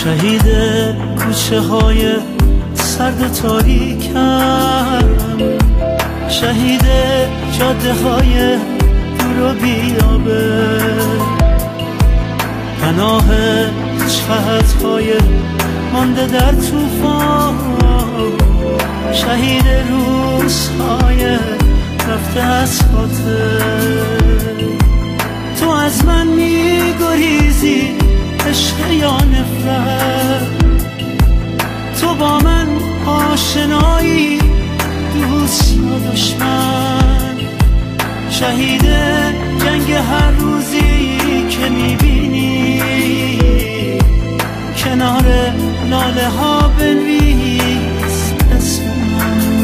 شهید کوچه های سرد تاریکم، شهید جاده های دور و بیابه، پناه چهت‌های مانده در طوفان، شهید روزهای رفته از خاطر. تو از من میگریزی عشق یا نفرت، تو با من آشنایی دوست یا دشمن، شهید جنگ هر روزی که میبینی، کنار لاله ها بنویس اسم من.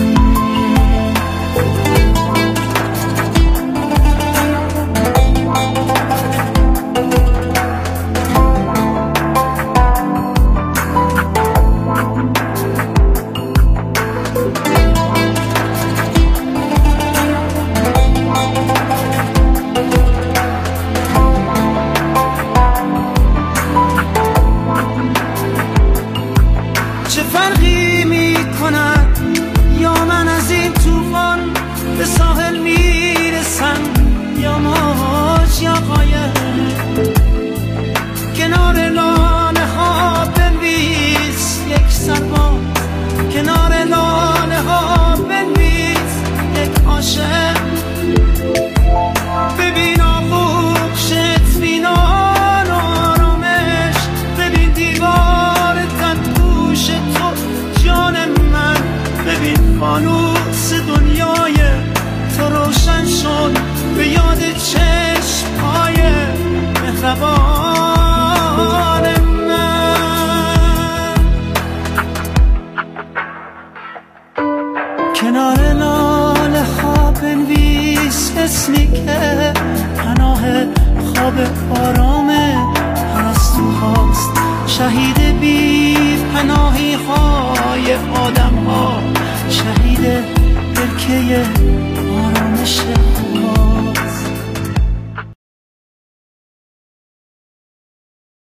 چه فرقی میکند یا من از این طوفان به ساحل میرسم یا موج یا قایق، کنار لاله ها بنویس یک سرباز، کنار لاله ها بنویس یک عاشق. ببین آغوش اطمینان و آرامش، ببین دیوار تنگوش تو جان من، ببین فانوس دنیای تو روشن شد به یاد چشم‌های مهربان من. کنار لاله ها بنویس اسمی که پناه خواب آرام پرستوهاست، شهید بی پناهی های آدم ها، شهید برکه